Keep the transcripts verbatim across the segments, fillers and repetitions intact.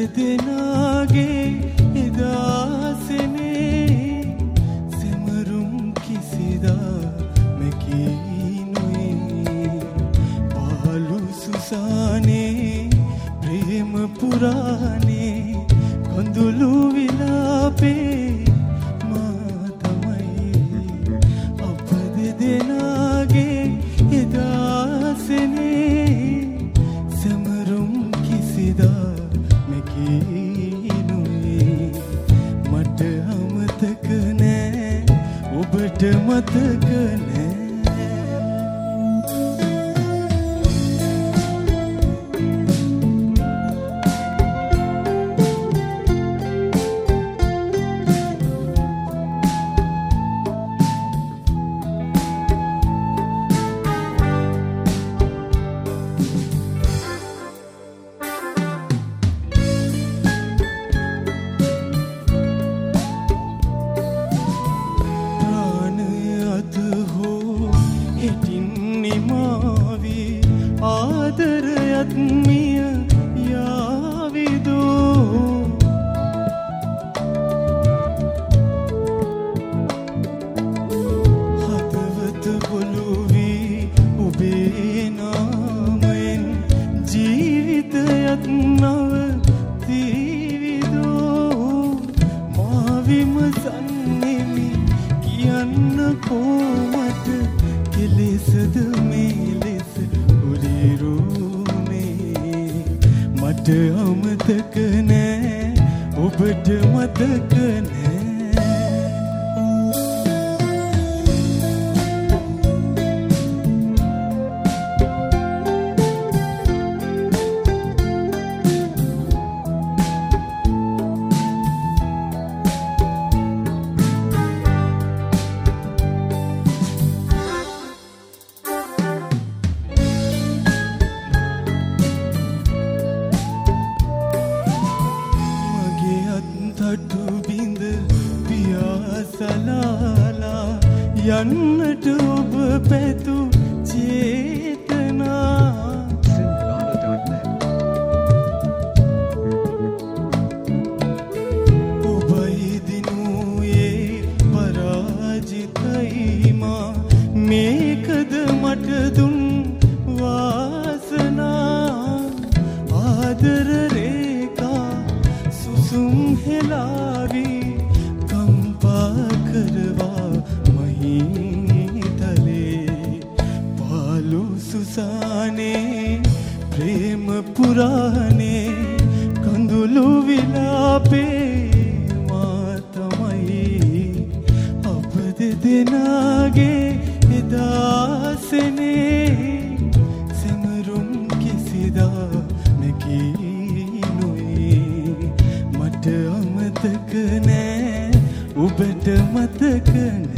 දෙදෙනාගේ එදාසනේ සෙමරුම් කිසිදා මැකී නොයි පාලු සුසානේ ප්‍රේම පුරානේ කොඳුළු විලාපේ මා තමයි අප දෙදෙනාගේ එදාසනේ සෙමරුම් කිසිදා මට අමතක නෑ ඔබට මතක නෑ ආදරයත් මිය යාවිදෝ හදවත පොළොවේ ඔබේ නාමයෙන් ජීවිතයත් නවතිවිදෝ මා විමසන්නෙමි කියන්න කොමට කෙලෙසද මේ ලෙස මට අමතක නෑ ඔබට මතක නෑ යන්නට ඔබ පැතු චේතනා ඔබයි දිනුයේ පරාජිතයි මා මේකද මට දුන් වාසනා ආදර රේඛා සුසුම් හෙලාවී කම්පා කරවා තලේ පාලු සුසානේ ප්‍රේම පුරානේ කඳුළු විලාපේ මා තමයි අප දෙදෙනාගේ එදාසනේ සෙමරුම් කිසිදා මැකී නොයි මට අමතක නෑ ඔබට මතක නෑ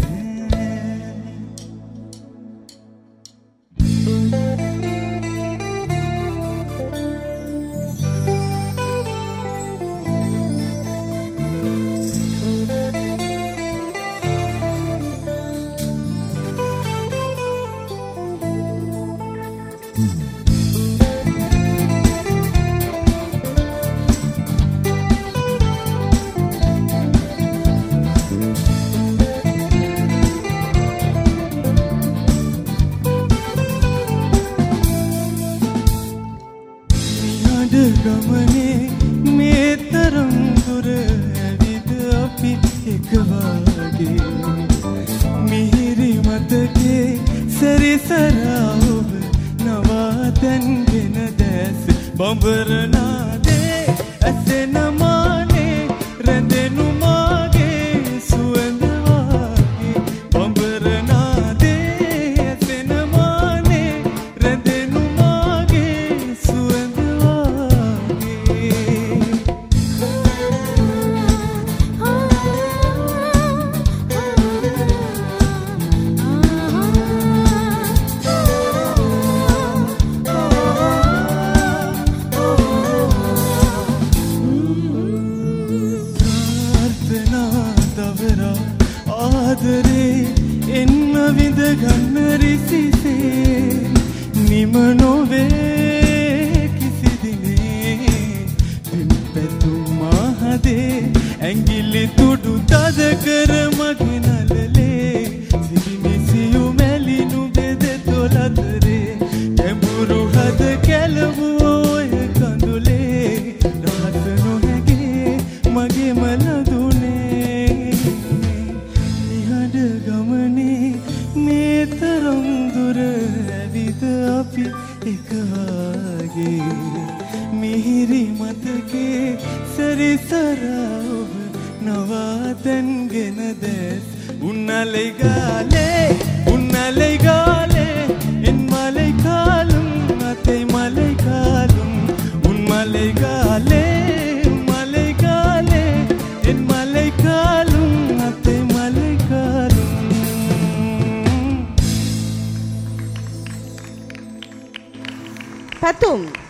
ගමනේ මේ තරම් දුර ඇවිද අපි එක වාගේ මිහිරි මතකේ සැරිසරා ඔබ නවාතැන්ගෙන දැස් බඹරනාදේ ඇසෙන මානේ රැඳෙනු මාගේ සුවඳ වාගේ බඹරනාදේ ඇසෙන මානේ රැඳෙනු මාගේ සුවඳ Oh ඇඟිලි තුඩු තද කර මගේ නලලේ සිරිමිසියු මැලි නුඹෙද තොලතරේ ගැඹුරු හද කැලවූ ඔය කඳුලේ රහස නොහැගේ මගේ මලදුනේ නිහඬ ගමනේ මේ තරම් දුර ඇවිද අපි එක වාගේ මිහිරි මතකේ සැරිසරා ඔබ නවාතැන්ගෙන දැස් උන්නලයි ගාලේ උන්නලයි ගාලේ එන් මලයි කාලුම් අතේ මලයි කාලුම් උන් මලයි ගාලේ මලයි ගාලේ එන් මලයි කාලුම් අතේ මලයි කාලුම් Patum